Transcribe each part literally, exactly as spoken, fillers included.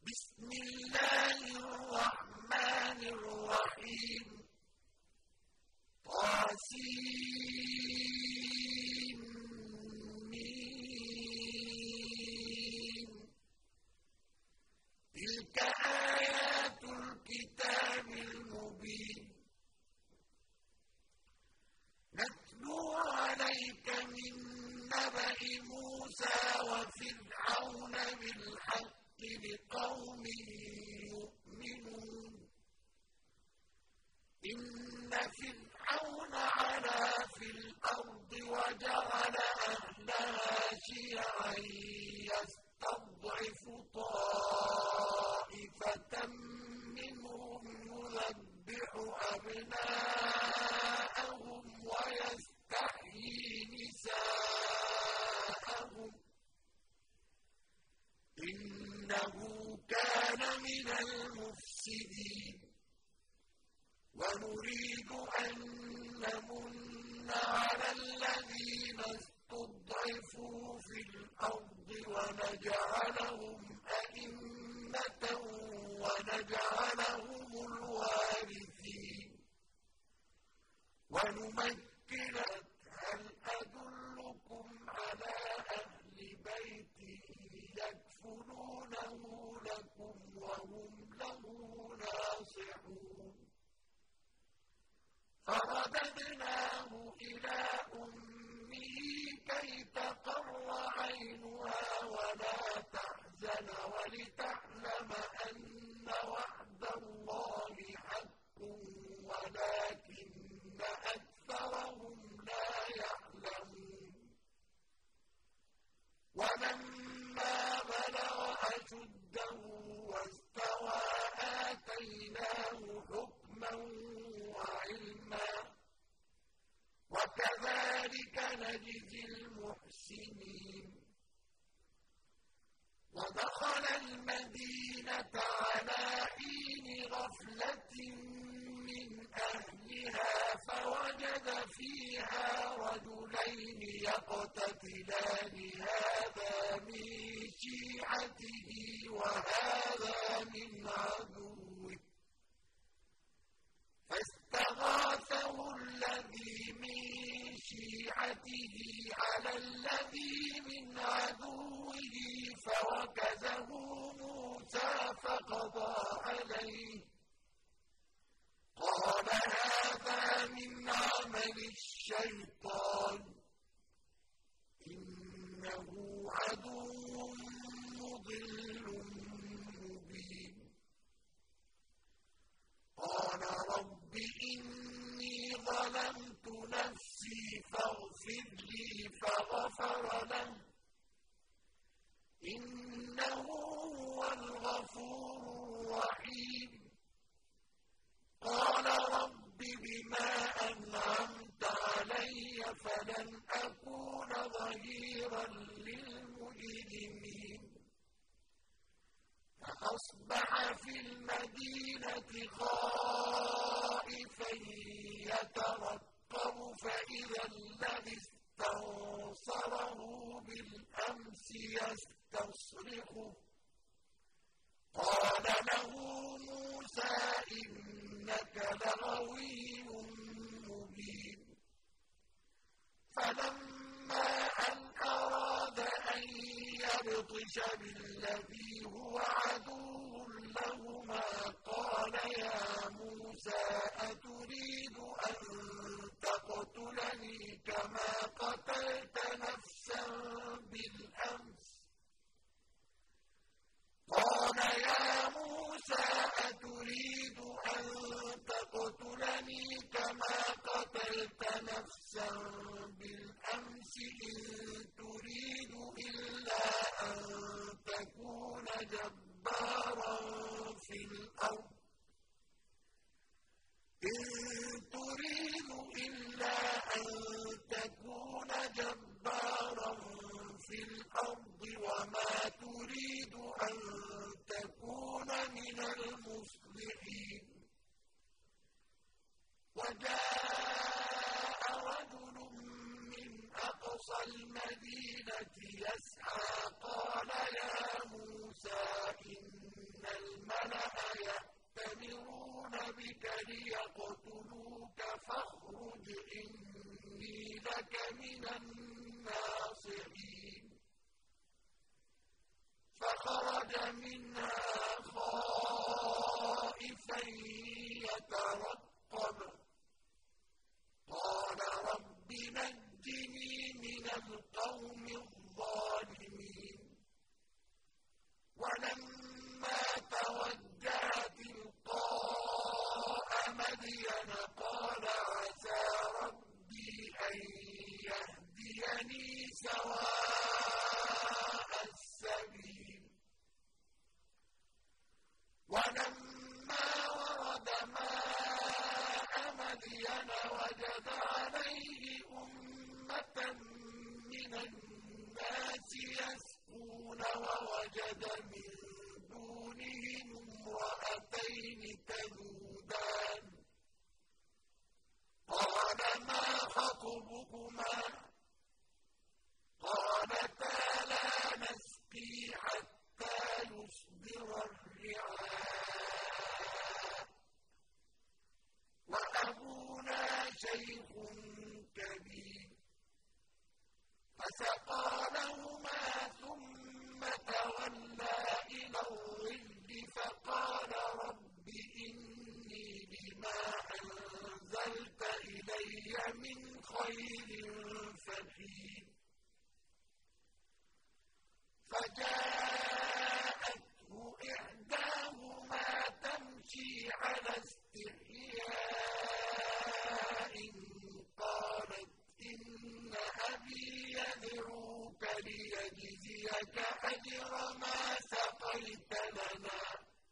بسم الله الرحمن الرحيم طاسيم ميم تلك آيات الكتاب المبين نتلو عليك من نبأ موسى وفرعون بالحق لقوم يؤمنون إن فرعون علا في الأرض وجعل أهلها شيعا يستضعف طائفة منهم يذبح أبناءهم ويستحيي نساءهم إنه كان من المفسدين ونريد أن نمن على الذين استضعفوا في الأرض ونجعلهم أئمة ونجعلهم الوارثين ونمكن هل أدلكم على أهل بيت يكفلونه لكم وهم له ناصحون فرددناه إلى أمه كي تقر عينها ولا تحزن ولتعلم أن وعد الله حق ولكن أكثرهم لا يعلمون ولما بلغ أشده واستوى آتيناه حكما وعلما وكذلك نجزي المحسنين ودخل المدينة على حين غفلة من أهلها فوجد فيها رجلين يقتتلان هذا من شيعته وهذا من عدوه فاستغاثه الذي من شيعته على الذي من عدوه فوكزه موسى فقضى عليه قال هذا من عمل الشيطان إنه عدو مضل مبين قال رب إني ظلمت نفسي فاغفر لي فغفر له إنه هو الغفور الرحيم قال رب بما أنعمت علي فلن أكون ظهيرا للمجرمين فأصبح في المدينة خائفا يترقب فإذا الذي استنصره بالأمس يستصرخه قال له موسى إنك لغوي مبين فلما أن أراد أن يبطش بالذي هو عدو لهما قال يا موسى أتريد أن تقتلني كما قتلت نفسا بالأمس قال يا موسى أتريد أن تقتلني كما قتلت نفسا بالأمس إن تريد إلا أن تكون جبارا في الأرض إن تريد إلا أن تكون جبارا في الأرض وما تريد أن تكون من المصلحين وجاء رجل من أقصى المدينة يسعى قال يا موسى إن بك ليقتلوك فاخرج إني لك من الناصحين فخرج منها خائفا يترقب قال رب نجني من القوم الظالمين ولما توجه تلقاء مدين قال عسى ربي أن يهديني سواء السبيل ولما ورد ماء مدين وجد عليه أمة من الناس يسقون ووجد من دونهم امرأتين تذودان قال ما خطبكما قالتا لا نسقي حتى يصدر الرعاء وأبونا شيخ كبير فسقى لهما ثم تولى إلى الظل فقال رب إني بما أنزلت إلي من خير فقير فجاءته إحداهما تمشي على استحياء قالت إن أبي يدعوك ليجزيك أجر ما سقيت لنا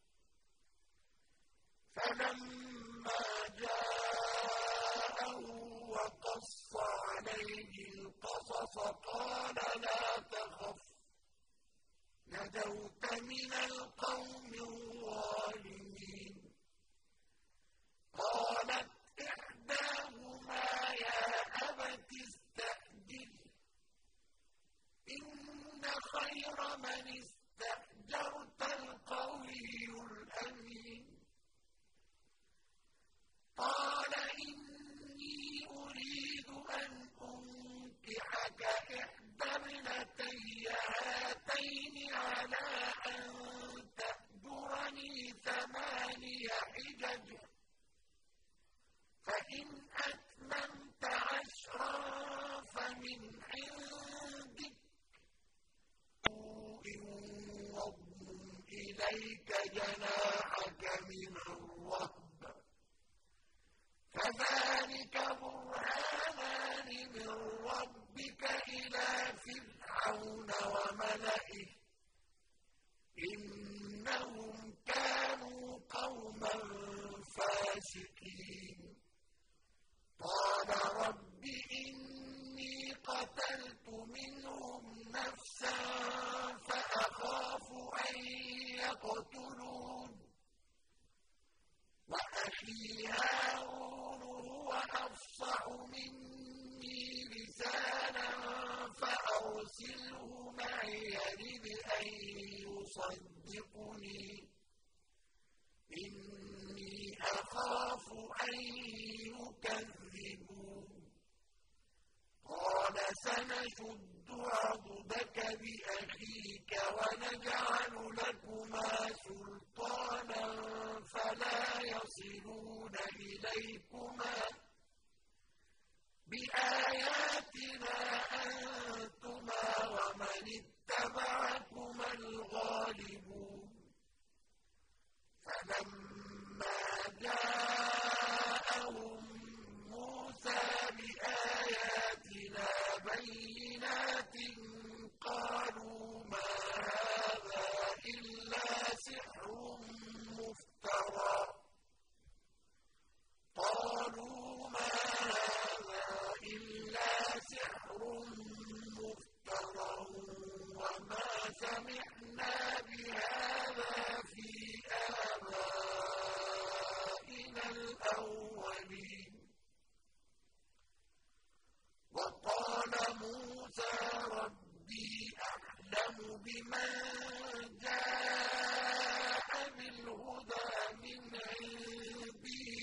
فلما جاءه وقص عليه القصص قال لا تخف نجوت من القوم الظالمين قالت إحداهما يا أبت استأجر إن خير من استأجرت القوي الأمين قال إني أريد أن أنكحك إحدى ابنتي هاتين على أن تأجرني ثماني حجج فإن أتممت عشرا فمن عندك واضم إليك جناحك من الرهب فذلك برهانان من ربك إلى فرعون وملئه إنهم كانوا قوما فاسقين قال رب إني قتلت منهم نفسا فأخاف أن يقتلون وأخي هارون هو أفصح مني لسانا فأرسله معي يرد أن يصدقني إني أخاف أن يكذبون قال سنشد عضدك بأخيك ونجعل لكما سلطانا فلا يصلون إليكما بآياتنا أنتما ومن اتبعكما الغالبون فلما جاءهم موسى بآياتنا بينات قالوا ما هذا إلا سحر مفترى قالوا ما هذا إلا سحر مفترى وما سمعنا بهذا في آبائنا الأولين وقال موسى ربي أعلم بمن جاء بالهدى من عندي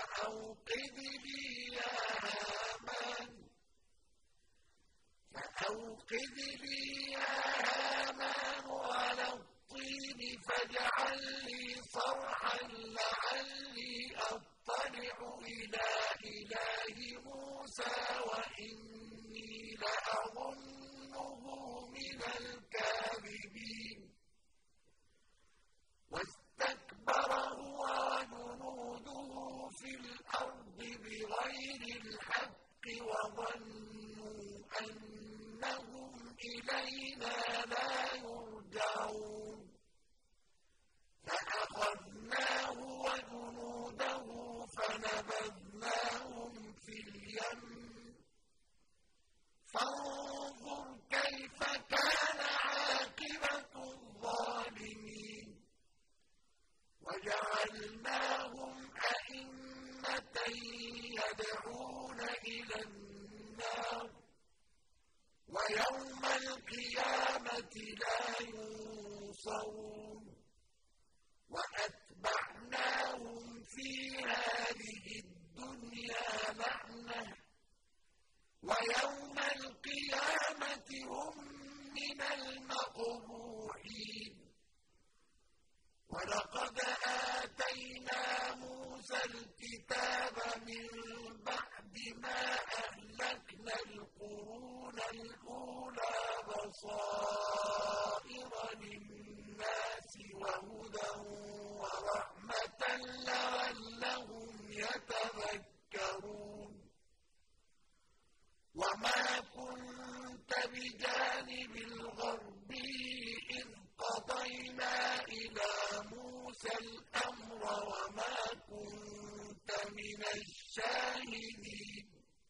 فأوقد لي يا هامان فأوقد لي يا هامان على الطين فاجعل لي صرحا لعلي أطلع إلى إله موسى وإني لأظنه من الكاذبين واستكبر هو وجنوده في الأرض بغير الحق وظنوا أنهم إلينا لا يرجعون فأخذناه وجنوده فنبذناهم في اليم فانظر كيف كان عاقبة الظالمين وجعلناهم أئمة يدعون إلى النار ويوم القيامة لا ينصرون وأتبعناهم في هذه الدنيا لعنة ويوم القيامة هم من المقبوحين ولقد آتينا موسى الكتاب من بعد ما أهلكنا القرون الأولى بصائر للناس وهدى ورحمة لعلهم يتذكرون وما كنت بجانب الغربي إذ قضينا إلى موسى الأمر وما كنت من الشاهدين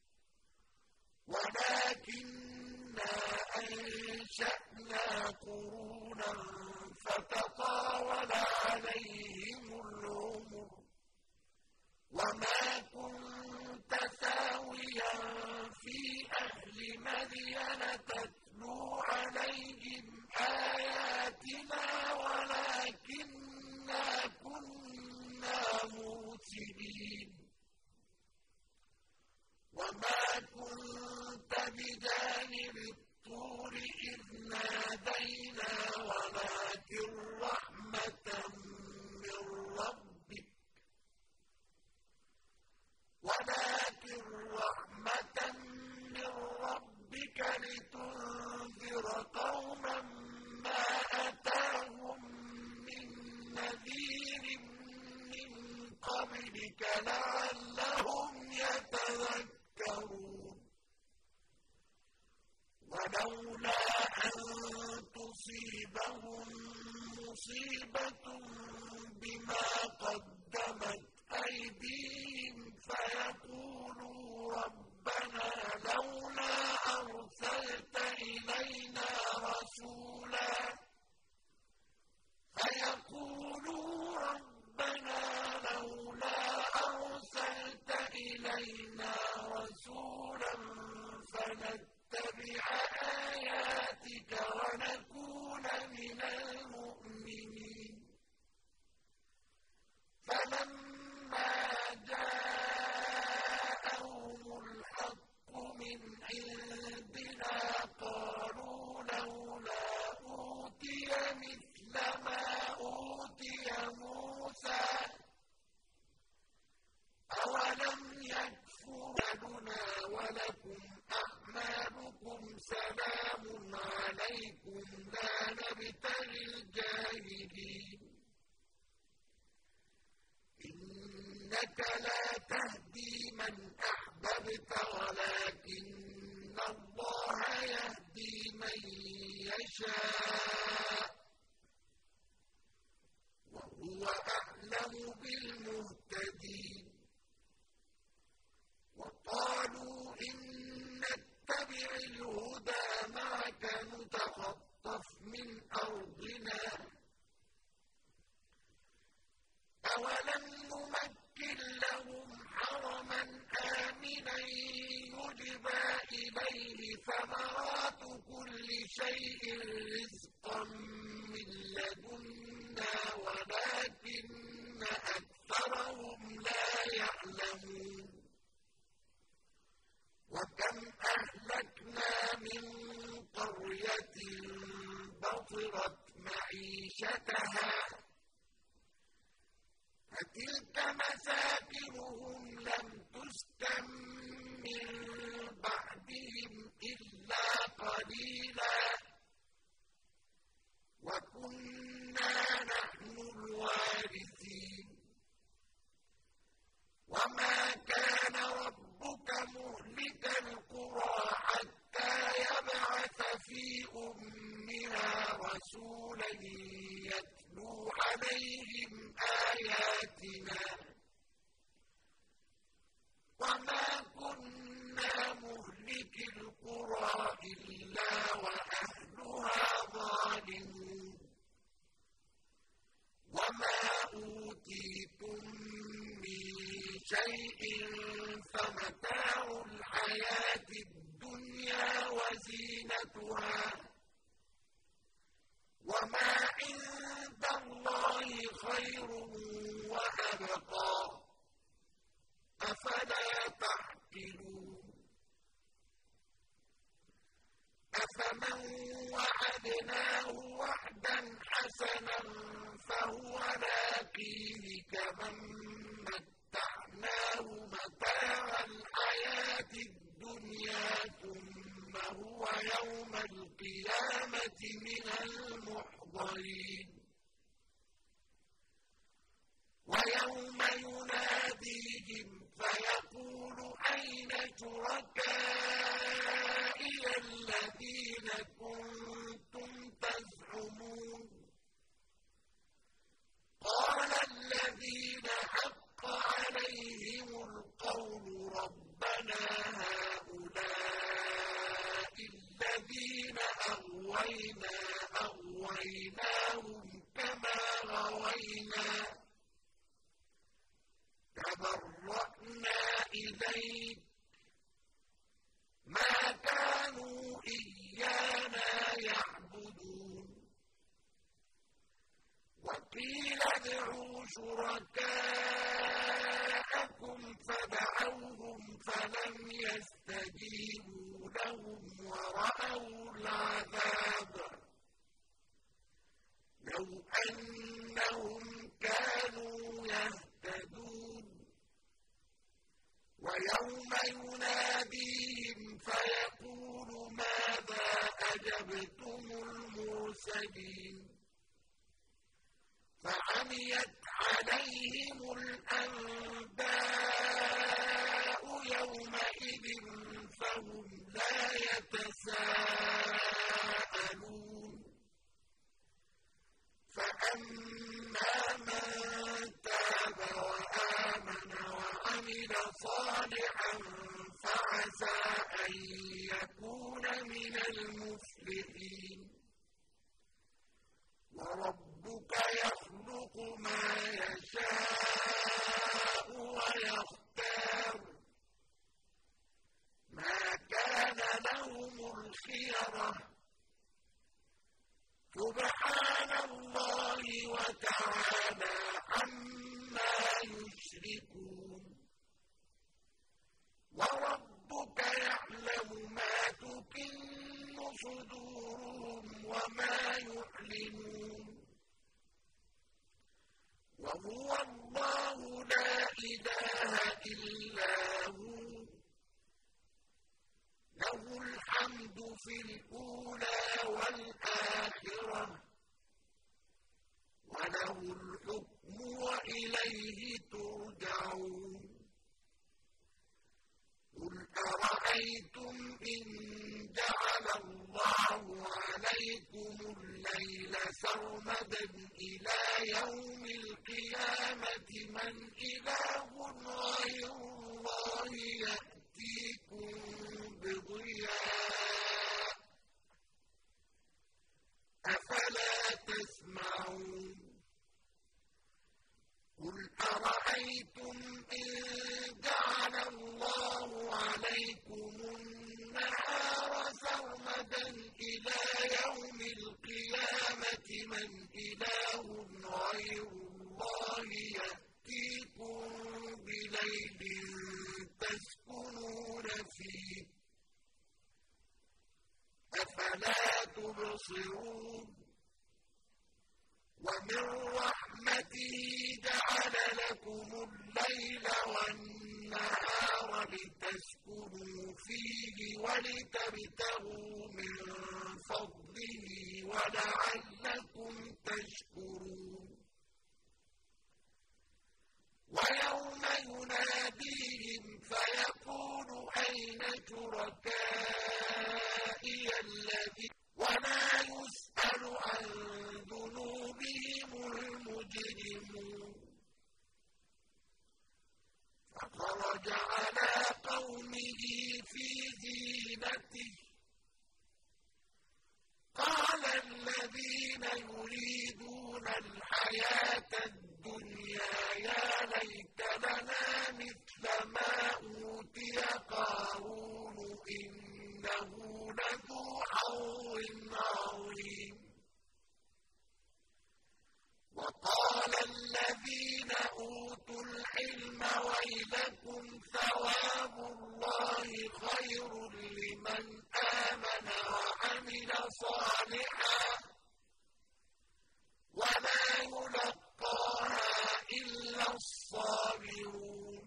ولكننا أنشأنا قرونا فتطاول عليهم العمر وما كنت ثاويا في أهل مدين تتلو عليهم آياتنا ولكننا كنا مرسلين وما كنت بجانب الطور إذ نادينا ولكن رحمة من ربك ولكن رحمة من ربك لتنذر قوما ما أتاهم من نذير من قبلك لعلهم يتذكرون ولولا أن تصيبهم مصيبة بما قدمت أيديهم فيقولوا ربنا لولا أرسلت إلينا رسولا فيقولوا ربنا لولا أرسلت إلينا رسولا فنتبع آياتك ونكون من المؤمنين فلما جاءهم الحق من عندنا قالوا لولا أوتي مثل ما أوتي موسى أولم يكفرنا ولكم أعمالكم سلام عليكم لا نبتغي الجاهلين إنك لا تهدي من أحببت ولكن الله يهدي من يشاء وهو أعلم بالمهتدين وقالوا إن نتبع الهدى معك نتخطف من أرضنا أولم نمكن لهم حرما آمنا يجبى إليه ثمرات كل شيء رزقا من لدنا ولكن أكثرهم لا يعلمون وَكَمْ أَهْلَكْنَا مِن قَرْيَةٍ بَطِرَتْ مَعِيشَتَهَا فَتِلْكَ مَسَاكِنُهُمْ لَمْ تُسْكَن مِّن بَعْدِهِمْ إِلَّا قَلِيلًا وَكُنَّا نَحْنُ الْوَارِثِينَ وَمَا كَانَ رَبُّكَ مُهْلِكَ الْقُرَىٰ حَتَّىٰ يَبْعَثَ فِي أُمِّهَا رَسُولًا يَتْلُو عَلَيْهِمْ آيَاتِنَا وَمَا كُنَّا مُهْلِكِي الْقُرَىٰ إِلَّا وَأَهْلُهَا ظَالِمُونَ وَمَا أُوتِيتُم مِّن شَيْءٍ فَمَتَاعُ الْحَيَاةِ الدُّنْيَا وَزِينَتُهَا ۚ وَمَا عِندَ اللَّهِ خَيْرٌ وَأَبْقَىٰ ۚ أَفَلَا تَعْقِلُونَ أَفَمَن وَعَدْنَاهُ وَعْدًا حَسَنًا فَهُوَ لَاقِيهِ كَمَن مَّتَّعْنَاهُ مَتَاعَ الْحَيَاةِ الدُّنْيَا ثُمَّ هُوَ يَوْمَ الْقِيَامَةِ مِنَ الْمُحْضَرِينَ وَيَوْمَ يُنَادِيهِمْ فَيَقُولُ أَيْنَ شُرَكَائِيَ الَّذِينَ كُنتُمْ تَزْعُمُونَ قَالَ الَّذِينَ حَقَّ عَلَيْهِمُ الْقَوْلُ رَبَّنَا هَٰؤُلَاءِ الَّذِينَ أَغْوَيْنَا أَغْوَيْنَاهُمْ كَمَا غَوَيْنَا تَبَرَّأْنَا إِلَيْكَ مَا كَانُوا إِيَّانَا يَعْبُدُونَ وَقِيلَ ادْعُوا شُرَكَاءَكُمْ فَدَعَوْهُمْ فَلَمْ يَسْتَجِيبُوا لَهُمْ وَرَأَوُا الْعَذَابَ لَوْ أَنَّهُمْ كَانُوا يَهْتَدُونَ وَيَوْمَ يُنَادِيهِمْ فَيَقُولُ مَاذَا أَجَبْتُمُ الْمُرْسَلِينَ فَعَمِيَتْ عَلَيْهِمُ الْأَنبَاءُ يَوْمَئِذٍ فَهُمْ لَا يَتَسَاءَلُونَ فَأَمَّا مَن تَابَ وَآمَنَ وَعَمِلَ صَالِحًا فَعَسَىٰ أَن يَكُونَ مِنَ الْمُفْلِحِينَ وَرَبُّكَ يَخْلُقُ مَا يَشَاءُ وَيَخْتَارُ ۗ مَا كَانَ لَهُمُ الْخِيَرَةُ ۚ سُبْحَانَ اللَّهِ وَتَعَالَىٰ عَمَّا يُشْرِكُونَ وَرَبُّكَ يَعْلَمُ مَا تُكِنُّ صُدُورُهُمْ وَمَا يُعْلِنُونَ وَهُوَ اللَّهُ لَا إِلَٰهَ إِلَّا هُوَ لَهُ الْحَمْدُ فِي الْأُولَىٰ وَالْآخِرَةِ وَلَهُ الْحُكْمُ وَإِلَيْهِ تُرْجَعُونَ قُلْ أَرَأَيْتُمْ إِن جَعَلَ اللَّهُ عَلَيْكُمُ اللَّيْلَ سَرْمَدًا إِلَىٰ يَوْمِ الْقِيَامَةِ مَنْ إِلَٰهٌ غَيْرُ اللَّهِ يَأْتِيكُم بِضِيَاءٍ ۖ أَفَلَا تَسْمَعُونَ قُلْ أَرَأَيْتُمْ إِن جَعَلَ اللَّهُ عَلَيْكُمُ النَّهَارَ سَرْمَدًا إِلَىٰ يَوْمِ الْقِيَامَةِ مَنْ إِلَٰهٌ غَيْرُ اللَّهِ يَأْتِيكُم بِلَيْلٍ تَسْكُنُونَ فِيهِ ينتصرون ومن رحمته جعل لكم الليل والنهار لتسكنوا فيه ولتبتغوا من فضله ولعلكم تشكرون ويوم يناديهم فيقول أين شركائي الذين ولا يسأل عن ذنوبهم المجرمون فخرج على قومه في زينته قال الذين يريدون الحياة الدنيا يا ليت لنا مثل ما أوتي قارون إنه لذو حظ عظيم وقال الذين أوتوا العلم ويلكم ثواب الله خير لمن آمن وعمل صالحا ولا يلقاها إلا الصابرون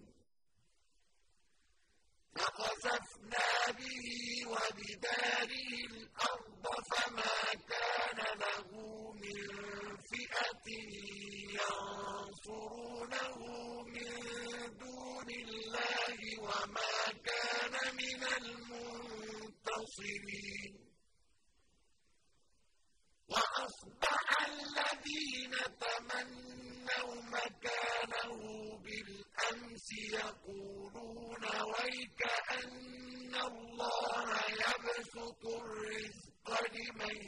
فخسفنا به وبداره الأرض فما كان له من فئة ينصرونه من دون الله وما كان من المنتصرين وأصبح الذين تمنوا مكانه بالأمس يقولون ويكأن الله يبسط الرزق لمن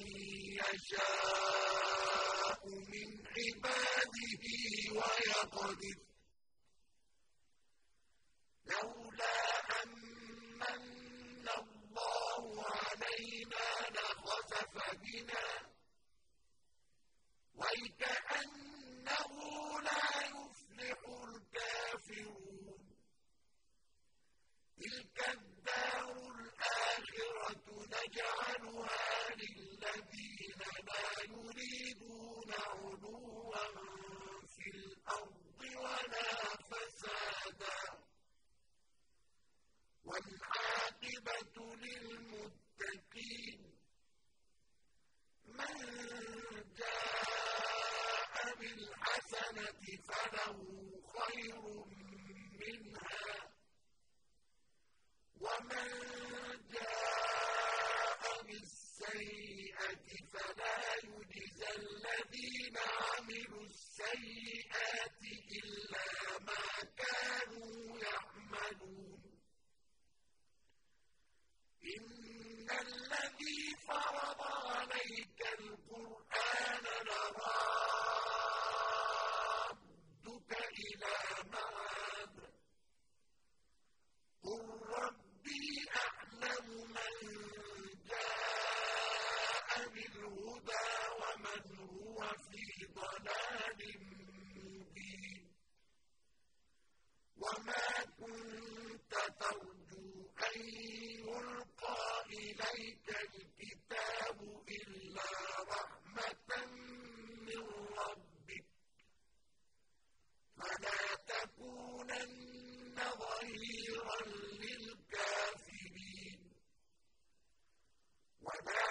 يشاء من عباده ويقدر لولا أمن الله علينا لخسف بنا ويكأنه لا يفلح الكافرون تلك الدار الآخرة نجعلها للذين لا يريدون علوا في الأرض ولا فسادا والعاقبة للمتقين من جاء بالحسنة فله خير منها ومن جاء بالسيئة فلا يجزى الذين عملوا السيئات إلا ما كانوا يعملون إن الذي فرض عليك القرآن لرادك إلى معاد قل ربي أعلم من جاء بالهدى ومن هو في ضلال مبين وما كنت ترجو أن يلقى إليك الكتاب إلا رحمة من ربك فلا تكونن ظهيرا للكافرين ولا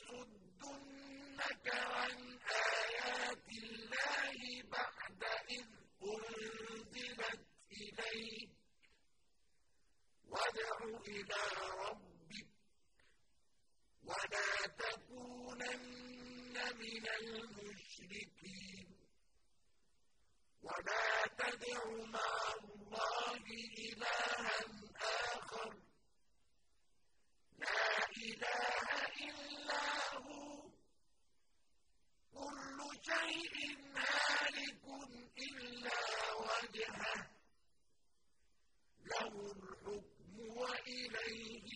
يصدنك عن آيات الله بعد إذ أنزلت إليك وادع إلى ربك ولا تكونن من المشركين ولا تدع مع الله إلها آخر لا إله إلا هو كل شيء هالك إلا وجهه له الحكم وإليه